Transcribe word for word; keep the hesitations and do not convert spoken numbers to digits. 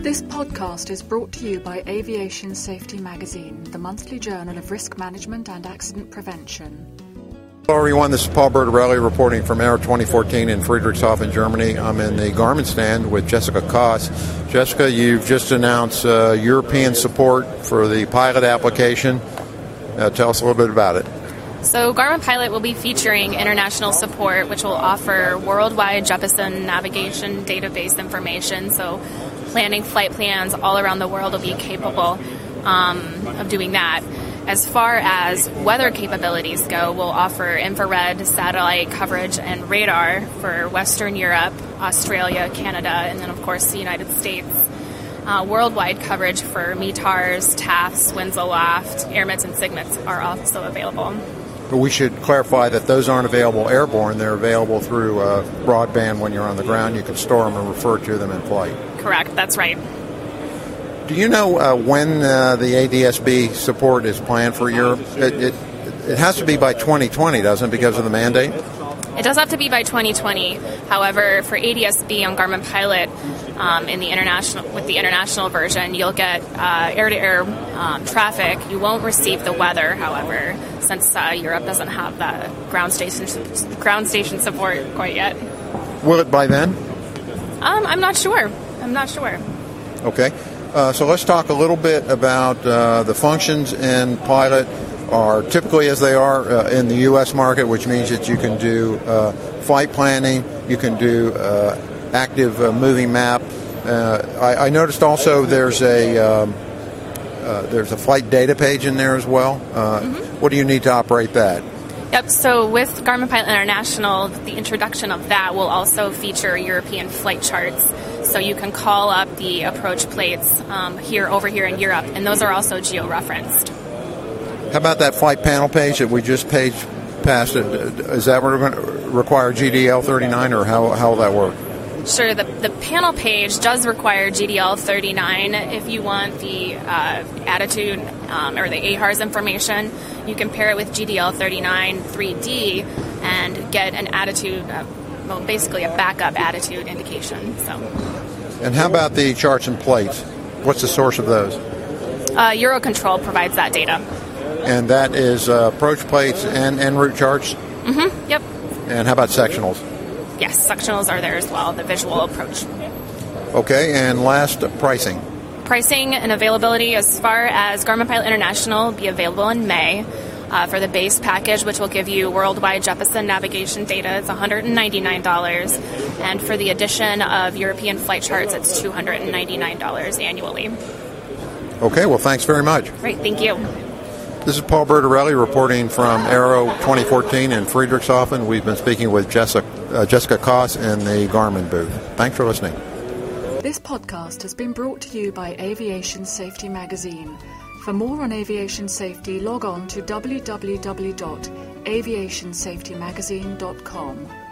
This podcast is brought to you by Aviation Safety Magazine, the monthly journal of risk management and accident prevention. Hello everyone, this is Paul Bertorelli reporting from Aero twenty fourteen in Friedrichshafen, Germany. I'm in the Garmin stand with Jessica Koss. Jessica, you've just announced uh, European support for the pilot application. Uh, tell us a little bit about it. So Garmin Pilot will be featuring international support, which will offer worldwide Jeppesen navigation database information. So planning flight plans all around the world will be capable um, of doing that. As far as weather capabilities go, we'll offer infrared satellite coverage and radar for Western Europe, Australia, Canada, and then, of course, the United States. Uh, worldwide coverage for M E T A Rs, T A Fs, Winds Aloft, AirMets, and SIGMETs are also available. But we should clarify that those aren't available airborne. They're available through uh, broadband when you're on the ground. You can store them and refer to them in flight. Correct, that's right. Do you know uh, when uh, the A D S B support is planned for Europe? It, it, it has to be by twenty twenty, doesn't it, because of the mandate? It does have to be by twenty twenty. However, for A D S B on Garmin Pilot, um, in the international with the international version, you'll get uh, air-to-air um, traffic. You won't receive the weather, however, since uh, Europe doesn't have the ground station ground station support quite yet. Will it by then? Um, I'm not sure. I'm not sure. Okay. Uh, so let's talk a little bit about uh, the functions in Pilot are typically as they are uh, in the U S market, which means that you can do uh, flight planning, you can do uh, active uh, moving map. Uh, I, I noticed also there's a um, uh, there's a flight data page in there as well. Uh, mm-hmm. What do you need to operate that? Yep, so with Garmin Pilot International, the introduction of that will also feature European flight charts. So you can call up the approach plates um, here over here in Europe, and those are also geo-referenced. How about that flight panel page that we just page passed? Is that going to require G D L thirty-nine, or how, how will that work? Sure, the, the panel page does require G D L thirty-nine. If you want the uh, attitude um, or the A H A R S information, you can pair it with G D L thirty-nine three D and get an attitude, uh, well, basically a backup attitude indication. So. And how about the charts and plates? What's the source of those? Uh, Eurocontrol provides that data. And that is uh, approach plates and en route charts? Mm-hmm, yep. And how about sectionals? Yes, sectionals are there as well, the visual approach. Okay, and last, pricing. Pricing and availability as far as Garmin Pilot International will be available in May. Uh, for the base package, which will give you worldwide Jeppesen navigation data, it's one hundred ninety-nine dollars. And for the addition of European flight charts, it's two hundred ninety-nine dollars annually. Okay, well, thanks very much. Great, thank you. This is Paul Bertorelli reporting from Aero twenty fourteen in Friedrichshafen. We've been speaking with Jessica, uh, Jessica Koss in the Garmin booth. Thanks for listening. This podcast has been brought to you by Aviation Safety Magazine. For more on aviation safety, log on to w w w dot aviation safety magazine dot com.